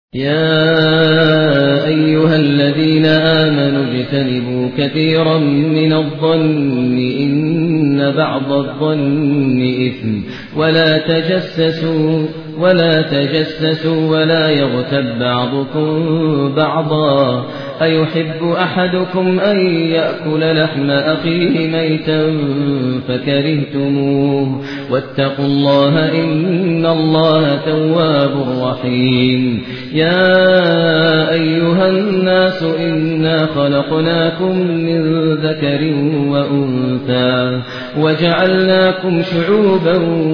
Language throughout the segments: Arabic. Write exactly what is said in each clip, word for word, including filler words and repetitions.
يا أيها الذين آمنوا اجتنبوا كثيرا من الظن إن بعض الظن إثم ولا تجسسوا ولا تجسسوا ولا يغتب بعضكم بعضا أيحب أحدكم أن يأكل لحم أخيه ميتا فكرهتموه واتقوا الله إن الله تواب رحيم. يا أيها الناس إنا خلقناكم من ذكر وأنثى وجعلناكم شعوبا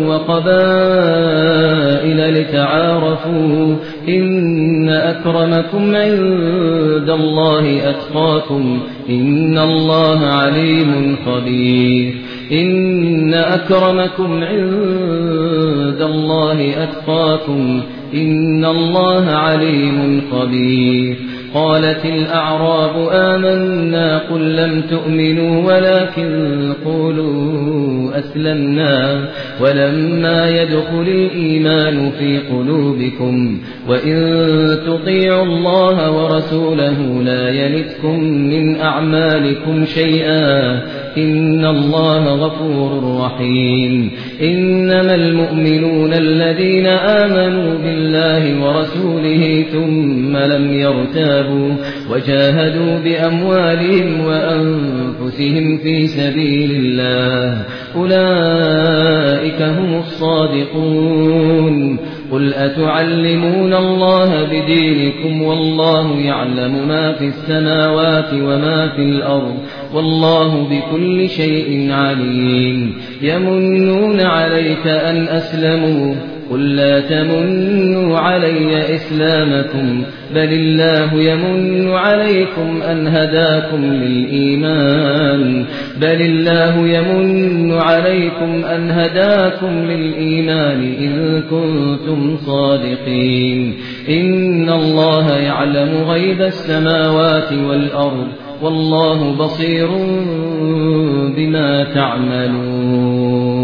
وقبائل لتعارفوا إن أكرمكم عند الله أتقاكم إن الله عليم خبير. إن أكرمكم عند الله أتقاكم إن الله عليم خبير. قالت الأعراب آمنا قل لم تؤمنوا ولكن قولوا أسلمنا ولما يدخل الإيمان في قلوبكم وإن تطيعوا الله ورسوله لا يلتكم من أعمالكم شيئا إن الله غفور رحيم. إنما المؤمنون الذين آمنوا بالله ورسوله ثم لم يرتابوا وجاهدوا بأموالهم وأنفسهم في سبيل الله أولئك هم الصادقون. قل أتعلمون الله بدينكم والله يعلم ما في السماوات وما في الأرض والله بكل شيء عليم. يمنون عليك أن أسلموا قل لا تمنوا علي إسلامكم بل الله يمن عليكم أن هداكم للإيمان بل الله يمن عليكم أن هداكم للإيمان إن كنتم صادقين. إن الله يعلم غيب السماوات والأرض والله بصير بما تعملون.